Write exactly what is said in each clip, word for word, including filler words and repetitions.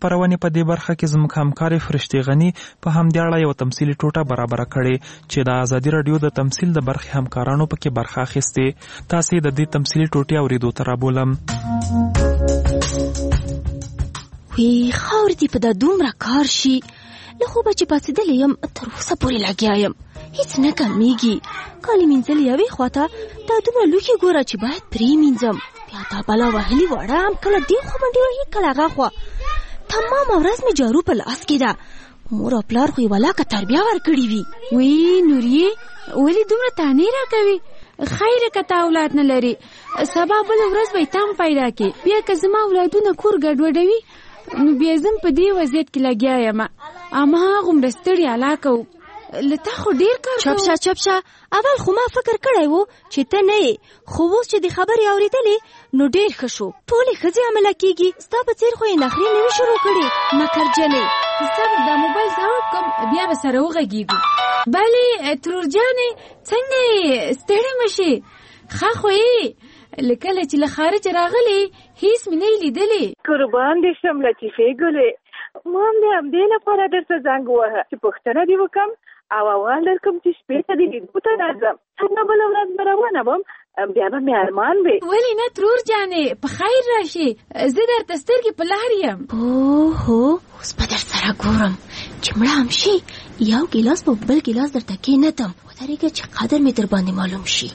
خپرونې په دې برخه کې زموږ همکارې فرشتې غني په همدې اړه یو تمثیلي ټوټه برابره کړې چې د ازادي راډیو د تمثیل د برخې همکارانو پکې برخه اخیستې. تاسې د دې تمثیلي ټوټې اورېدو ته رابولم. وی خاورې دې په دا دومره کار شي، له خوبه چې پاڅېدلی یم تر اوسه پورې لګیا یم، هیڅ نه کمیږي. کالي مینځل یوې خواته، دا دومره لوښي ګوره چې باید پرې مینځم، بیا دا بلا وهلي واړه هم کله دې خوا منډې وهي کله هغه خوا. تمامه ورځ مې جارو په لاس کې ده. مور او پلار خو یې ولاکه تربیه ورکړې وي. وی نوریې ولې دومره تانې راکوي؟ خیره که تا اولاد نه لري، سبا بله ورځ به یې تم پیدا کې. بیا که زما اولادونه کور ګډوډوي نو بیا زم په دې وضعیت کې لګیا یم. اما هغومره ستړي علاقه و، له تا خو ډېر کار چپ شه چپ شه. اول خو ما فکر کړی و چې ته نه یې، خو اوس چې د خبرې اورېدلې نو ډېر ښه شو. ټولې ښځې عمله کېږي، ستا په څېر خو یې نخرې نه وي شروع کړې نکرجنې. سب دا موبایل ځواب کوم بیا به سره وغږېږو. بلې ترور جانې څنګه یې؟ ستړې مه شې، ښه خو یې؟ له کله چې له خارجه راغلې هیڅ مې نه یې لیدلې. قربان دې شم لطیفې ګلې، ما هم د همدې لپاره درته زنګ ووهه چې پوښتنه دې وکړم او احوال درکړم چې شپې ته دې لیدو ته راځم. څنګه بله ورځ به روانه وم، بیا به مې ارمان وي. ولې نه ترور جانې، په خیر راشي، زه درته سترګې په لار یم. اوهو اوس به در سره ګورم چې مړه هم شي، یو ګیلاس په بل ګیلاس درته کېنتم، ودرېږه چې قدر مې در باندې معلوم شي.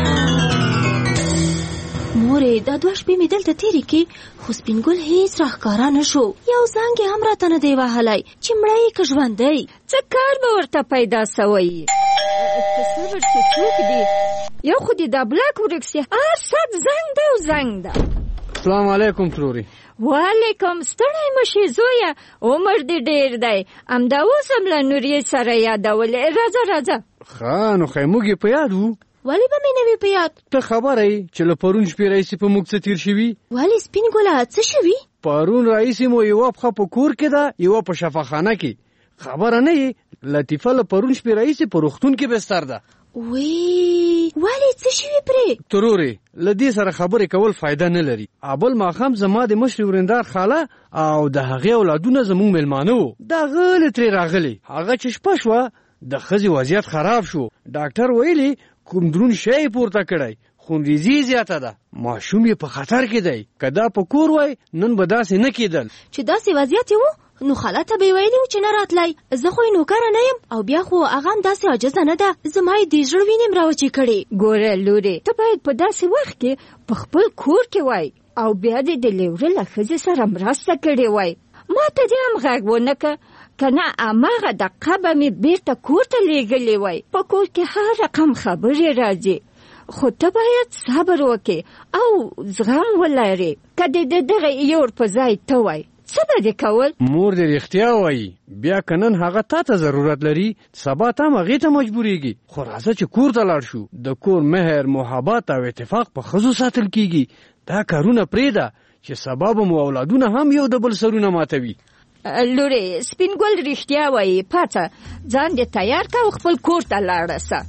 مورې دا دوه شپې مې دلته تېرې کې، خو سپین ګل هیڅ راښکاره نه شو، یو زنګ یې هم راته نه دی وهلی چې مړه یې که ژوندی. څه کار به ورته پیدا سوی؟ تصور چې څوک دی، یو خو دې دا بلاک ورک سي، هر ساعت زنګ ده او زنګ ده. السلام علیکم تروري. وعلیکم. ستړی مه شې زویه، عمر دې ډېر دی، همدا اوس هم له نوریې سره یادولې. راځه راځه. ښه نو خی موږ یې په یاد وو. ولې به مې نه وي په یاد؟ ته خبره یې چې له پرون شپې راهیسې په موږ څه تېر شوي؟ ولې سپین ګله څه شوي؟ پرون راهیسې مو یوه پښه په کور کې ده، یوه په شفاخانه کې. خبره نه یې لطیفه له پرون شپې راهیسې په روغتون کې بستر ده. وی ولې څه شوي پرې؟ ترورې له دې سره خبرې کول فایده نه لري. بل ماښام زما د مشرې ورېندار خاله او د هغې اولادونه زموږ میلمانه وو، دا غلې ترې راغلې. هغه چې شپه شوه د ښځې وضعیت خراب شو، ډاکټر ویلي کوم درون شی پورته کړی، خونریزي زیاته ده، ماشوم یې په خطر کې دی. که دا په کور وای نن به داسې نه کېدل. چې داسې وضعیت یې و نو خاله ته به یې ویلي و چې نه راتلی. زه خو یې نوکره نه یم او بیا خو هغه هم داسې عاجزه نه ده، زما یې د زړه وینې م راوچې کړې. ګوره لورې، ته باید په داسې وخت کې په خپل کور کې وای او بیا دې د لیوره له ښځې سره مرسته کړې وای. ما ته دې هم غږ ونه که که نه هماغه دقیقه به مې بېرته کور ته لېږلې وای. په کور کې هر رقم خبرې راځي، خو ته باید صبر وکې او زغم ولرې. که دې د دغه یور په ځای ته وای څه به دې کول؟ مور دې رښتیا وایي، بیا که نن هغه تا ته ضرورت لري سبا ته هم هغې ته مجبورېږي. خو راځه چې کور ته لاړ شو. د کور مهر، محبت او اتفاق په ښځو ساتل کېږي. دا کارونه پرېږده چې سبا به مو اولادونه هم یو د بل سرونه ماتوي. لورې سپین ګل رښتیا وایي، پاڅه ځان دې تیار که او خپل کور ته لاړه سه.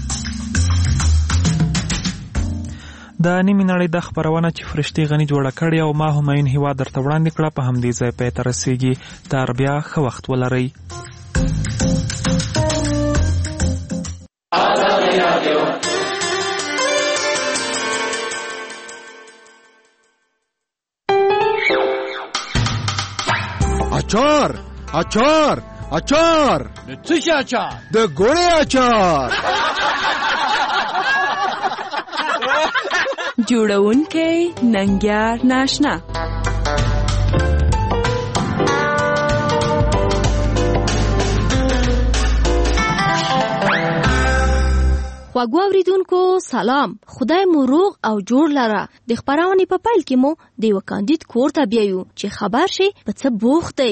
د نیمې نړۍ د خپرونه چې فرشتې غني جوړه کړې او ما همایون هیواد درته وړاندې کړه په همدې ځای پای ته رسېږي. تر بیا ښه وخت ولرئ. اچار اچار اچار. د څه شي اچار؟ د ګوړې اچار. جوړونکی ننګیار ناشنا. خواږو اوریدونکو سلام، خدای مو روغ او جوړ لره. د خپرونې په پیل کې مو د یوه کاندید کور ته بیایو چې خبر شي په څه بوخت دی.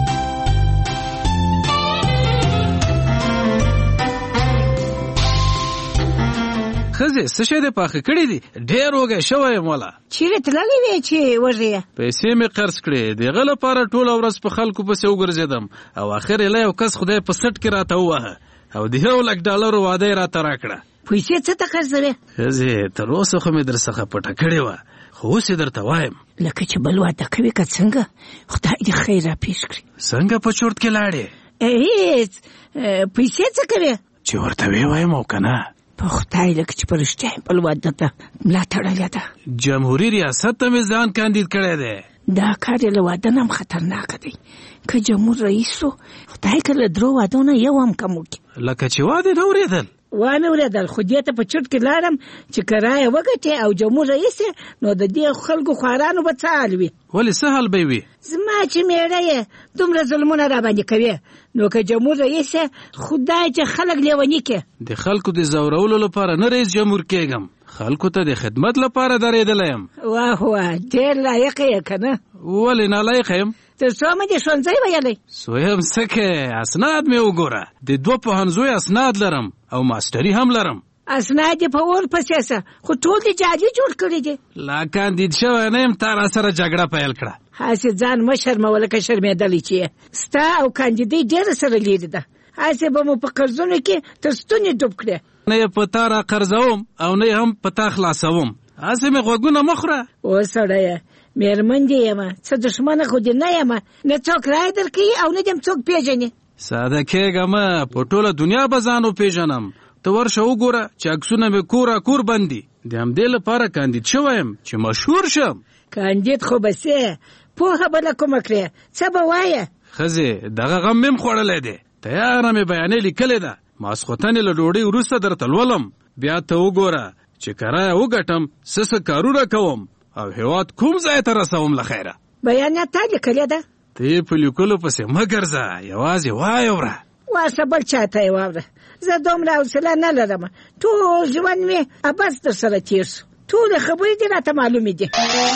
ښځې څه شی دې پاخه کړي دي؟ ډېر وږی شوی یم والا. چیرې تللی وې چې وږې یې؟ پیسې مې قرض کړې، د هغه لپاره ټوله ورځ په خلکو پسې وګرځېدم او اخر یې له یو کس خدای په سټ کې راته ووهه او د یو لک ډالرو واده یې راته راکړه. پیسې څه ته قرضوې؟ ښځې تر اوسه خو مې در څخه پټه کړې وه، خو اوس یې درته وایم لکه چې بل واده کوي که څنګه خدای دې خیر را پیش کړي. څنګه په چورت کې لاړې؟ هېڅ پیسې څه کوې؟ چې ورته ویې وایم او که نه په خدای لکه چې په رښتیا یې بل واده ته ملا تړلې ده. جمهوري ریاست ته مې ځان کاندید کړی دی. دا کار یې له واده نه هم خطرناکه دی. که جمهور رئیس و خدای که له درو وادو نه یو هم کم وکړي. لکه چې واده نه اورېدل وانه اورېدل خو دې ته په چوټ کې لاړم چې که رایه وګټې او جمهور رئیس نو د دې خلکو خوارانو به څه حال وي؟ ولې څه حال به وي؟ زما چې میړه یې دومره ظلمونه را باندې کوي نو که جمهور رئیس خدای چې خلک لیوني کې. د خلکو د زورولو لپاره نه رئیس جمهور کېږم، خلکو ته د خدمت لپاره درېدلی یم. واه واه ډېر لایق یې که نه؟ ولې نالایقه یم؟ تر څو مې دې ښوونځی ویلی؟ سویم څه کې اسناد مې وګوره، د دوه پوهنځیو اسناد لرم او ماسټري هم لرم. اسناد یې په اور پسې سه خو ټول دې جعلي جوړ کړي دي. لا کاندید شوی نه یم تا را سره جګړه پیل کړه. هسې ځان مه شرموه لکه شرمېدلی چې یې. ستا او کاندیدۍ ډېره سره لیرې ده. هسې به مو په قرضونو کې تر ستونې ډوب کړې. نه یې په تا را قرضوم او نه یې هم په تا خلاصوم. هسې مې غوږونه مه خوره. او سړیه مېرمن دې یم څه دښمنه خو دې نه یم نه څوک رایه درکوي او نه دې هم څوک پېژني. ساده کېږه مه په ټوله دنیا به ځان وپېژنم. ته ورشه وګوره چې عکسونه مې کورا کور بندي. د همدې لپاره کاندید شوی یم چې مشهور شم. کاندید خو به سې پوهه به له کومه کړې څه به وایه؟ ښځې دغه غم مې هم خوړلی دی. تیاره مې بیانې لیکلې ده. ماسخوتن له ډوډۍ وروسته درته لولم. بیا ته وګوره چې که رایه وګټم څه څه کارونه کوم او هېواد کوم ځای ته رسوم له خیره. بیانیه تا لیکلې ده؟ ته یې په لیکلو پسې مه ګرځه، یوازې وایه وره. واسه بل چا ته یې واوره. زه دومره حوصله نه لرم. ټول ژوند مې عبث در سره تېر شو. ټولې خبرې دې راته معلومې دي.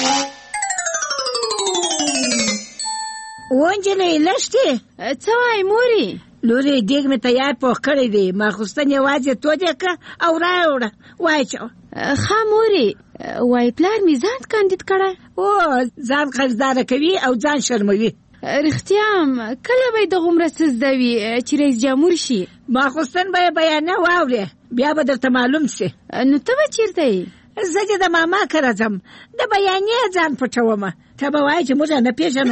ونجلۍ لښتې څه وایې مورې؟ لورې دیګ مې تیار پوخ کړی دی. ماخوستن یوازې تود یې کړه او رایه وړه. واچوه. ښه مورې وایي پلار مې ځان کاندید کړی. او ځان قرضداره کوي او ځان شرموي. رښتیا هم کله به یې دغومره څه زده وي چې رئیس جمهور شي؟ ماخوستن به یې بیانیه واورې بیا به درته معلوم سي. نو ته به چېرته یې؟ زه دې د ماما کره ځم د بیانیې ځان پټومه. ته به وایې چې موږ نه پېژنو.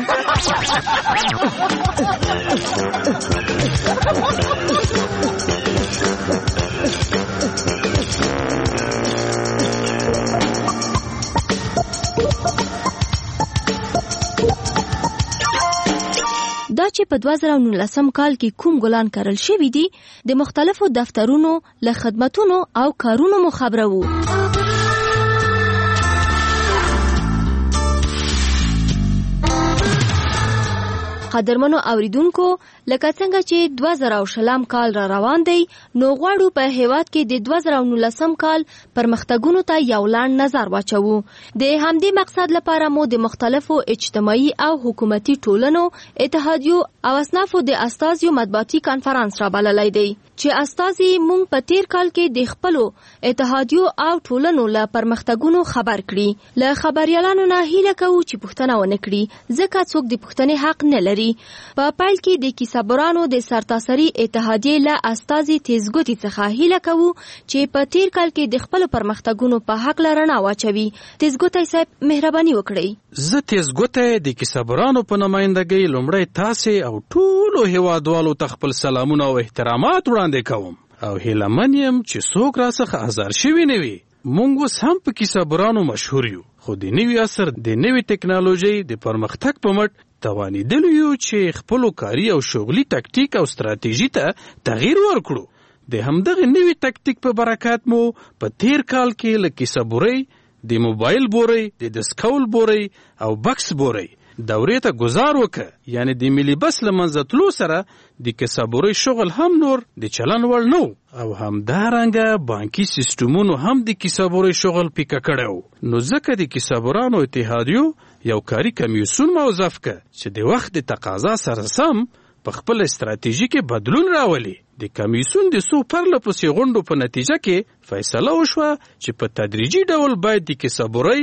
دا چې په دوه زره نولسم کال کې کوم ګلان کرل شوي دي د مختلفو دفترونو له خدمتونو او کارونو مو خبره وو. قدرمنو اوریدونکو لکه څنګه چې دوه زره شلم کال را روان دی نو غواړو په هیواد کې د دوه زره نولسم کال پرمختګونو ته یو لاند نظر واچوو. د همدې مقصد لپاره مو د مختلفو اجتماعي او حکومتي ټولنو اتحادیو او اصنافو د استازیو مطبوعاتي کانفرنس را بللی دی چې استازي مونږ په تیر کال کې د خپلو اتحادیو او ټولنو له پرمختګونو خبر کړي. له خبريالانو نه هیله کوو چې پوښتنه ونه کړي ځکه څوک د پوښتنې حق نه لري. په پیل کې د کیسابورانو د سرتاسري اتحادیې له استازي تیزګوتي څخه هیله کوو چې په تیر کال کې د خپلو پرمختګونو په حق لرنا واچوي. تیزګوتي صاحب مهرباني وکړئ. زه تیزګوتي د کیسابورانو په نمائندګۍ لومړی تاسې او ټولو هیوادوالو ته خپل سلامونه او احترامات وړاندې کوم او هیلهمن یم چې څوک راڅخه ازار شوي نه وي. مونږ اوس هم په کیسابورانو مشهور یو خو د نوي عصر د نوي ټکنالوژۍ د پرمختګ په مټ توانېدلو یو چې خپلو کاري او شغلي تکتیک او ستراتیژي ته تغییر ورکړو. د همدغه نوي تکتیک په برکت مو په تیر کال کې له کیسابورۍ د موبایل بورۍ د دسکول بورۍ او بکس بورۍ دورې ته گزار وکړه. یعنی د ملي بس له منځه تلو سره د کیسابورۍ شغل هم نور د چلن وړ نه و او همدارنګه بانکي سیستمونو هم د کیسابورۍ شغل پیکه کړی و. نو ځکه د کیسابورانو اتحادیو یو کاري کمیسیون موظف کړ چې د وخت د تقاضا سره سم په خپل استراتیژي کې بدلون راولي. د کمیسیون د څو پرله پسې غونډو په نتیجه کې فیصله وشوه چې په تدریجي ډول باید د کیسابورۍ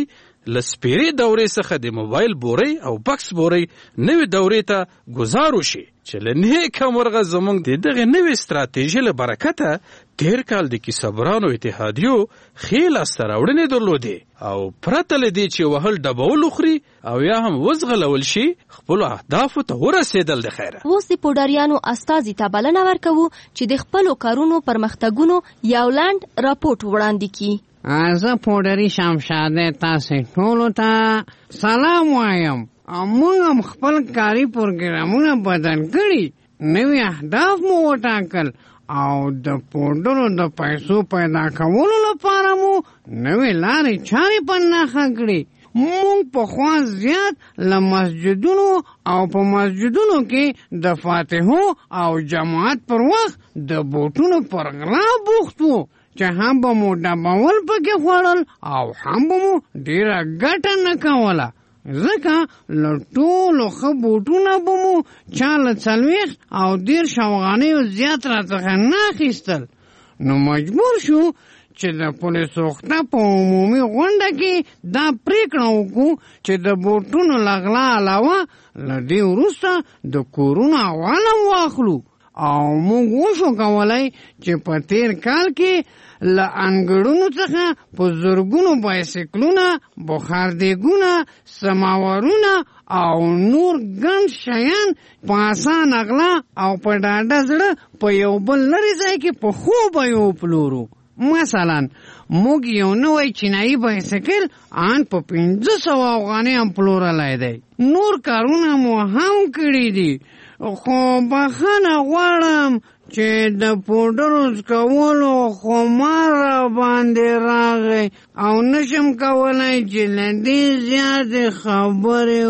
له سپیرې دورې څخه د موبایل بورۍ او بکس بورۍ نوې دورې ته ګزار وشي چې له نیکه مرغه زموږ د دغې نوې ستراتیژۍ له برکته تېر کال د کیسهبرانو اتحادیو ښې لاسته راوړنې درلودې او پرته له دې چې وهل ډبول وخوري او یا هم وزغلول شي خپلو اهدافو ته ورسېدل د خیره. اوس د پوډریانو استازي ته بلنه ورکوو چې د خپلو کارونو پرمختګونو یو لنډ راپورټ وړاندې کړي. زه پوډري شمشاده تاسې ټولو ته سلام وایم. موږ هم خپل کاري پروګرامونه بدل کړي، نوي اهداف مو وټاکل او د پوډرو د پیسو پیدا کولو لپاره مو نوې لارې چارې په نښه کړي. مونږ پخوا زیات له مسجدونو او په مسجدونو کې د فاتحو او جماعت پر وخت د بوټونو پر غلا بوخت وو چې هم به مو ډبول پکې خوړل او هم به مو ډېره ګټه نه کوله، ځکه له ټولو ښه بوټونه به مو چا له څلوېښت او دېرش افغانیو زیات راڅخه نه اخیستل. نو مجبور شو چې د پولیسو خته په عمومي غونډه کې دا پریکړه وکړو چې د بوټونو له غلا علاوه له دې وروسته د کورونو احوال هم واخلو او موږ وشو کولی چې په تېر کال کې له انګړونو څخه په زرګونو بایسکلونه، بخاردېګونه، سماورونه او نور ګڼ شیان په اسانه غلا او په ډاډه زړه په یو بل لرې ځای کې په ښو بیو پلورو. مثلا موږ یو نوی چینایي بایسکل ان په پنځه سوه افغانۍ هم پلورلی دی. نور کارونه مو هم کړي دي، خو بخښنه غواړم چې د پوډرو څکولو خمار را باندې راغی او نشم کولی چې له دې زیاتې خبرې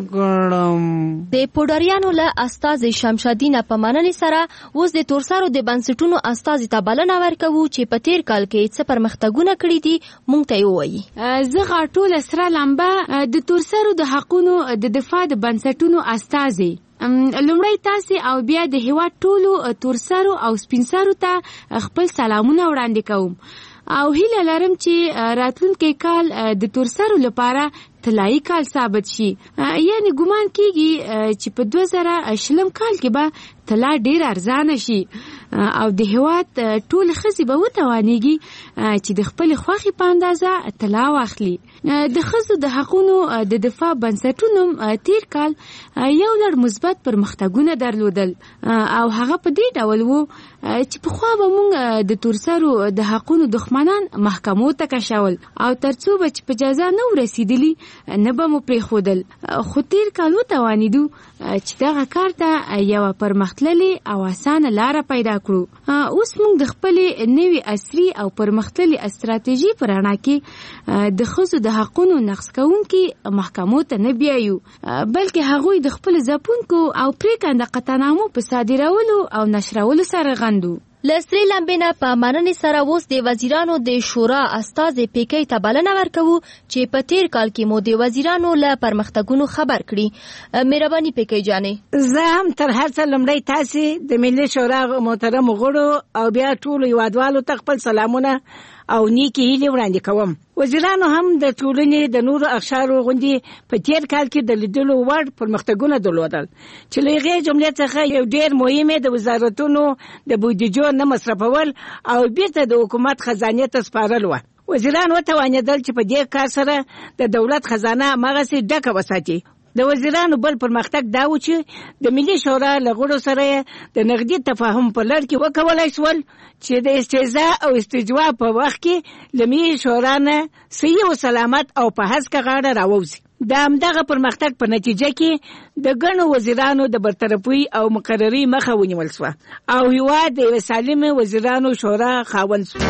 وکړم. د پوډریانو له استازي شمشادینه په مننې سره اوس د تورسرو د بنسټونو استازي ته بلنه ورکوو چې په تېر کال کې څه پرمختګونه کړي دي موږ ته یې ووایي. زه غاټوله سره لمبه د تورسرو د حقونو د دفاع د بنسټونو استازي لومړی تاسې او بیا د هېواد ټولو تورسرو او سپینسرو ته خپل سلامونه وړاندې کوم او هیله لرم چې راتلونکی کال د تورسرو لپاره طلایي کال ثابت شي. یعنی ګمان کېږي چې په دوه زره شلم کال کې به طلا ډېر ارزانه شي او د هېواد ټولې ښځې به وتوانېږي چې د خپلې خوښې په اندازه طلا واخلي. د ښځو د حقونو د دفاع بنسټونو تېر کال یو لړ مثبت پرمختګونه درلودل او هغه په دې ډول وو چې پخوا به موږ د تورسرو د حقونو دښمنان محکمو ته کشول او تر څو به چې په جزا نه ورسېدلي نه به مو پرېښودل. خو تېر کال وتوانېدو چې دغه کار ته یوه پرمختللې او اسانه لاره پیدا کړو. اوس موږ د خپلې نوې عصري او پرمختللې استراتیژي په رڼا کې د ښځو د حقونو نقض کوونکي محکمو ته نه بیایو، بلکې هغوی د خپلو ځپونکو او پرېکنده قطعنامو په صادرولو او نشرولو سره غندو. له سرې لمبې نه په مننې سره اوس د وزیرانو د شورا استازي پیکۍ ته بلنه ورکوو چې په تېر کال کې مو د وزیرانو له پرمختګونو خبر کړي. مهرباني پیکۍ جانې. زه هم تر هر څه لومړی تاسې د ملي شورا محترمو غړو او بیا ټولو هېوادوالو ته خپل سلامونه او نیکې هیلې وړاندې کوم. وزیرانو هم د ټولنې د نورو اقشارو غوندې په تېر کال کې د لیدلو وړ پرمختګونه درلودل چې له هغې جملې څخه یو ډېر مهم د وزارتونو د بودیجو نه مصرفول او بیرته د حکومت خزانې ته سپارل وه. وزیران وتوانېدل چې په دې کار سره د دولت خزانه هماغسې ډکه وساتي. د وزیرانو بل پرمختګ دا و چې د ملي شورا له غړو سره د نقدي تفاهم په لړ کې وکولای شول چې د استهزاء او استجوا په وخت کې له ملي شورا نه صحیح او سلامت او په هسکه غاړه راووځي. د همدغه پرمختګ په نتیجه کې د ګڼو وزیرانو د برطرفۍ او مقرري مخه ونیول شوه او هېواد د یوې سالمې وزیرانو شورا خاوند شو.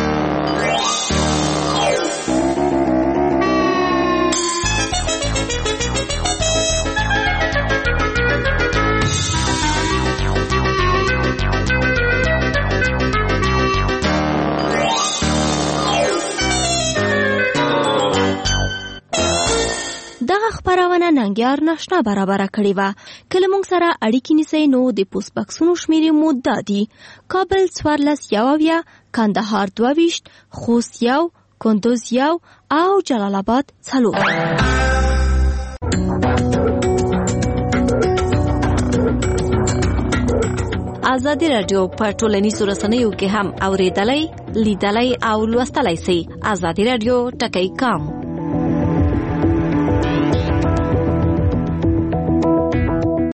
دغه خبرونه ننګیار ناشنا برابره کړې وه. کله موږ سره اړیکې نیسئ نو د پوسټ بکسونو شمېرې مو دا دي: کابل څوارلس یو اویا، کندهار دوه ویشت، خوست یو، کندوز یو او جلال آباد څلور. ازادي رادیو په ټولنیزو رسنیو کې هم اوریدلای، لیدلای او لوستلای شئ. ازادي رادیو ټکی کام